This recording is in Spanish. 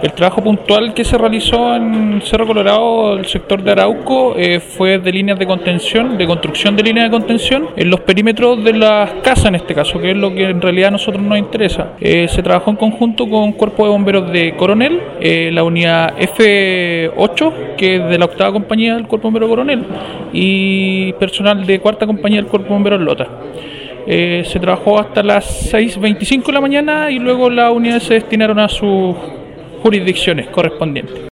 El trabajo puntual que se realizó en Cerro Colorado, el sector de Arauco, fue de líneas de contención, de construcción de líneas de contención, en los perímetros de las casas en este caso, que es lo que en realidad a nosotros nos interesa. Se trabajó en conjunto con Cuerpo de Bomberos de Coronel, la unidad F8, que es de la 8ª compañía del Cuerpo de Bomberos Coronel, y personal de 4ª compañía del Cuerpo de Bomberos Lota. Se trabajó hasta las 6:25 de la mañana y luego las unidades se destinaron a sus jurisdicciones correspondientes.